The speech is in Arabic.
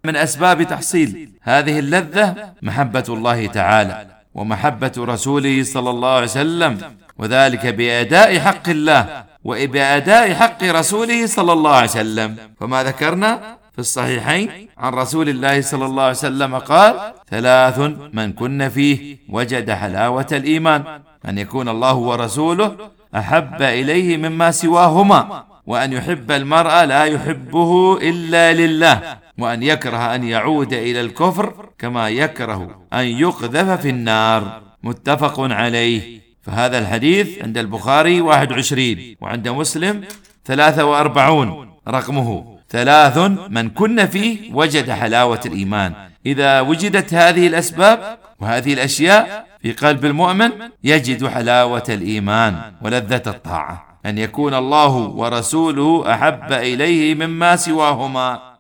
من أسباب تحصيل هذه اللذة محبة الله تعالى ومحبة رسوله صلى الله عليه وسلم، وذلك بأداء حق الله وبأداء حق رسوله صلى الله عليه وسلم. فما ذكرنا في الصحيحين عن رسول الله صلى الله عليه وسلم قال: 3 من كن فيه وجد حلاوة الإيمان: أن يكون الله ورسوله أحب إليه مما سواهما، وأن يحب المرء لا يحبه إلا لله، وأن يكره أن يعود إلى الكفر كما يكره أن يقذف في النار. متفق عليه. فهذا الحديث عند البخاري 21 وعند مسلم 43 رقمه: 3 من كن فيه وجد حلاوة الإيمان. إذا وجدت هذه الأسباب وهذه الأشياء في قلب المؤمن يجد حلاوة الإيمان ولذة الطاعة، أن يكون الله ورسوله أحب إليه مما سواهما.